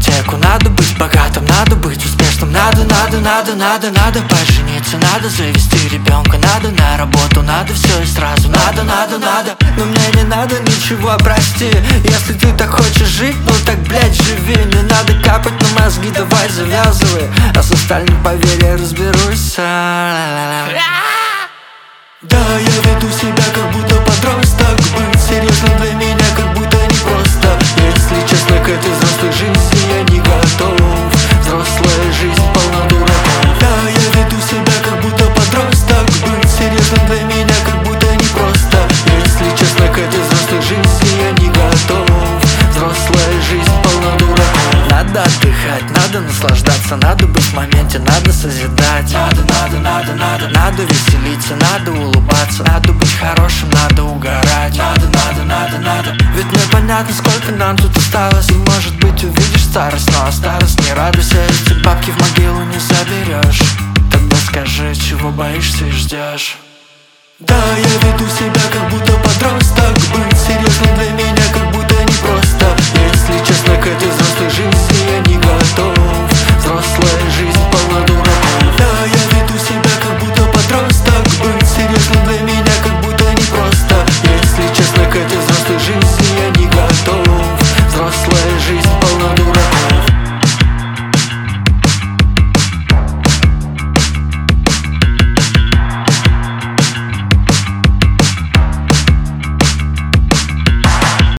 ипотеку, надо быть богатым, надо быть успешным, надо пожениться, надо завести ребенка, надо на работу, надо все и сразу, надо. Но мне не надо ничего, прости. Если ты так хочешь жить, ну так, блядь, живи. Не надо капать на мозги, давай завязывай, а с остальным, поверь, я разберусь. Да, я веду себя как будто подросток. Быть серьезным для меня как будто непросто. Если честно, к этой взрослой жизни я не готов. Взрослая жизнь полна дураков. Да, я веду себя как будто подросток. Быть серьезным для меня как будто непросто. Если честно, к этой взрослой жизни я не готов. Взрослая жизнь полна дураков. Надо отдыхать, надо наслаждаться, надо быть в моменте, надо созидать. Надо веселиться, надо улыбаться, надо быть хорошим, надо угорать. Надо. Ведь мне понятно, сколько нам тут осталось. И может быть увидишь старость, но старость не радуйся. Эти бабки в могилу не заберешь. Тогда скажи, чего боишься и ждешь. Да, я веду себя как будто подросток. Быть серьезным для меня как будто непросто. Если честно, к этой